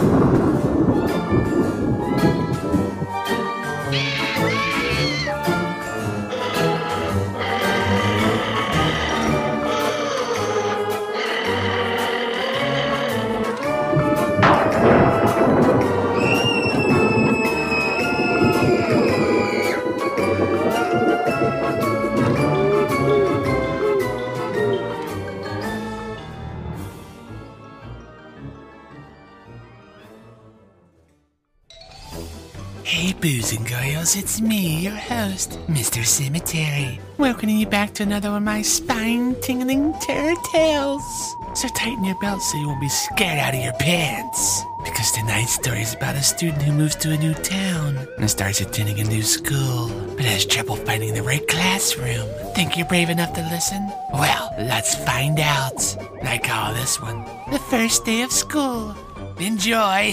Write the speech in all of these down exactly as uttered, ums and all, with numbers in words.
Hey, boys and girls, it's me, your host, Mister Cemetery, welcoming you back to another of my spine-tingling terror tales. So tighten your belt so you won't be scared out of your pants, because tonight's story is about a student who moves to a new town and starts attending a new school, but has trouble finding the right classroom. Think you're brave enough to listen? Well, let's find out. I call this one The First Day of School. Enjoy!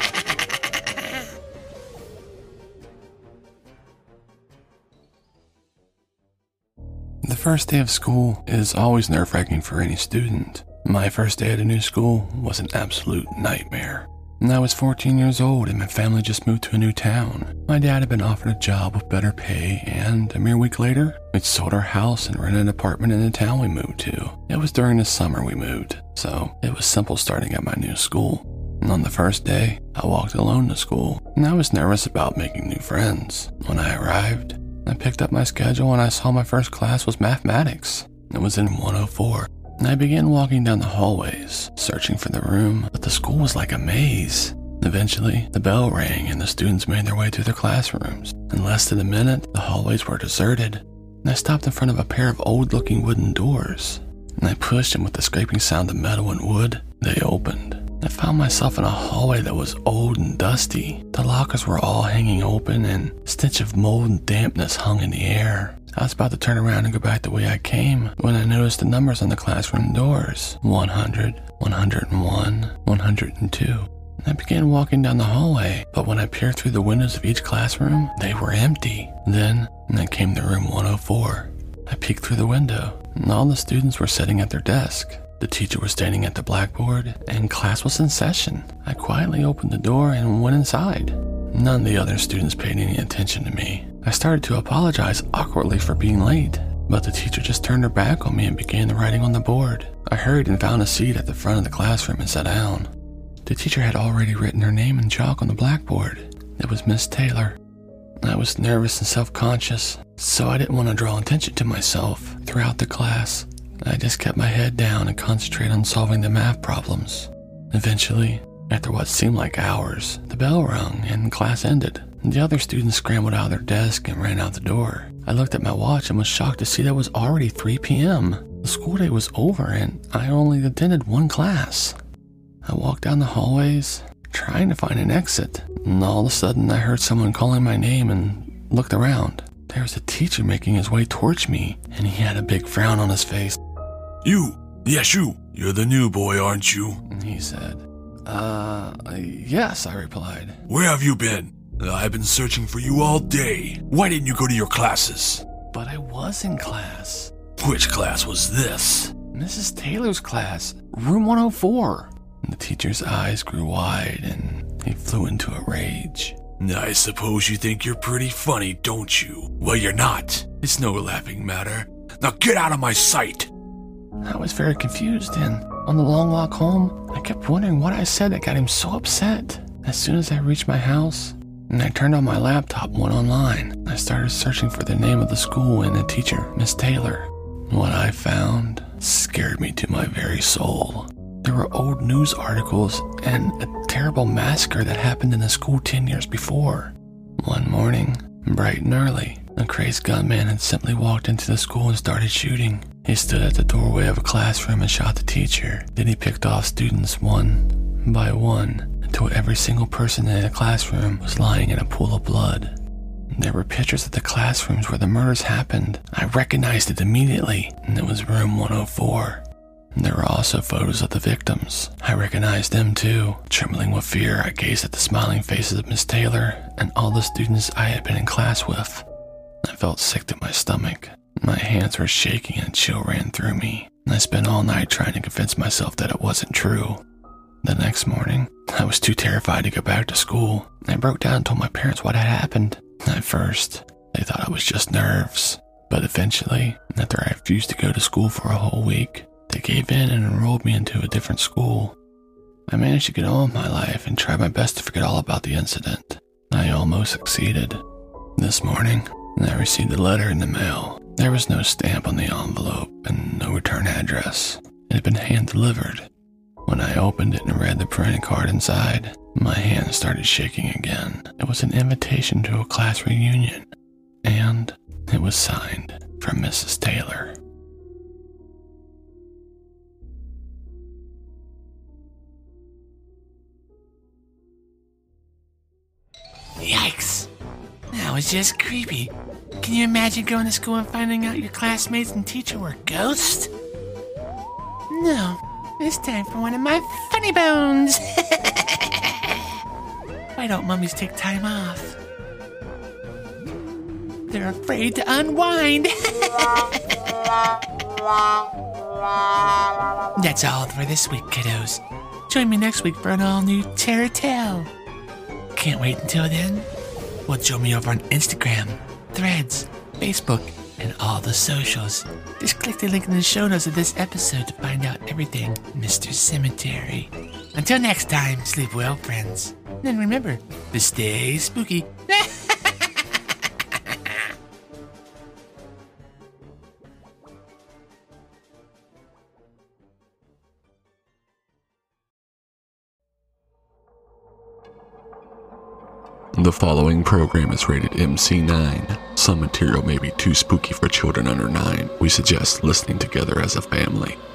The first day of school is always nerve-wracking for any student. My first day at a new school was an absolute nightmare. And I was fourteen years old and my family just moved to a new town. My dad had been offered a job with better pay, and a mere week later, we'd sold our house and rented an apartment in the town we moved to. It was during the summer we moved, so it was simple starting at my new school. And on the first day, I walked alone to school, and I was nervous about making new friends. When I arrived, I picked up my schedule and I saw my first class was mathematics. It was in one oh four. And I began walking down the hallways, searching for the room, but the school was like a maze. Eventually, the bell rang and the students made their way to their classrooms. In less than a minute, the hallways were deserted. And I stopped in front of a pair of old-looking wooden doors. And I pushed them with the scraping sound of metal and wood. They opened. I found myself in a hallway that was old and dusty. The lockers were all hanging open and a stench of mold and dampness hung in the air. I was about to turn around and go back the way I came when I noticed the numbers on the classroom doors. one hundred, one hundred one, one hundred two. I began walking down the hallway, but when I peered through the windows of each classroom, they were empty. Then, and I came to room one oh four. I peeked through the window, and all the students were sitting at their desk. The teacher was standing at the blackboard, and class was in session. I quietly opened the door and went inside. None of the other students paid any attention to me. I started to apologize awkwardly for being late, but the teacher just turned her back on me and began writing on the board. I hurried and found a seat at the front of the classroom and sat down. The teacher had already written her name in chalk on the blackboard. It was Miss Taylor. I was nervous and self-conscious, so I didn't want to draw attention to myself throughout the class. I just kept my head down and concentrated on solving the math problems. Eventually, after what seemed like hours, the bell rang and class ended. The other students scrambled out of their desk and ran out the door. I looked at my watch and was shocked to see that it was already three p.m. The school day was over and I only attended one class. I walked down the hallways, trying to find an exit, and all of a sudden I heard someone calling my name and looked around. There was a teacher making his way towards me, and he had a big frown on his face. You, yes you, you're the new boy, aren't you? And he said, uh, yes, I replied. Where have you been? I've been searching for you all day. Why didn't you go to your classes? But I was in class. Which class was this? Missus Taylor's class, room one oh four. And the teacher's eyes grew wide and he flew into a rage. I suppose you think you're pretty funny, don't you? Well, you're not. It's no laughing matter. Now get out of my sight. I was very confused, and on the long walk home, I kept wondering what I said that got him so upset. As soon as I reached my house, and I turned on my laptop and went online, I started searching for the name of the school and the teacher, Miss Taylor. What I found scared me to my very soul. There were old news articles and a terrible massacre that happened in the school ten years before. One morning, bright and early, a crazed gunman had simply walked into the school and started shooting. He stood at the doorway of a classroom and shot the teacher. Then he picked off students one by one until every single person in the classroom was lying in a pool of blood. There were pictures of the classrooms where the murders happened. I recognized it immediately, and it was room one oh four. There were also photos of the victims. I recognized them too. Trembling with fear, I gazed at the smiling faces of Miss Taylor and all the students I had been in class with. I felt sick to my stomach. My hands were shaking and a chill ran through me. I spent all night trying to convince myself that it wasn't true. The next morning, I was too terrified to go back to school. I broke down and told my parents what had happened. At first, they thought it was just nerves, but eventually, after I refused to go to school for a whole week, they gave in and enrolled me into a different school. I managed to get on with my life and tried my best to forget all about the incident. I almost succeeded. This morning, I received a letter in the mail. There was no stamp on the envelope and no return address. It had been hand-delivered. When I opened it and read the printed card inside, my hand started shaking again. It was an invitation to a class reunion, and it was signed from Missus Taylor. Yikes! That was just creepy. Can you imagine going to school and finding out your classmates and teacher were ghosts? No, it's time for one of my funny bones. Why don't mummies take time off? They're afraid to unwind. That's all for this week, kiddos. Join me next week for an all-new Terror Tale. Can't wait until then. Well, join me over on Instagram, Threads, Facebook, and all the socials. Just click the link in the show notes of this episode to find out everything Mister Cemetery. Until next time, sleep well, friends. And remember to stay spooky. The following program is rated M C nine. Some material may be too spooky for children under nine. We suggest listening together as a family.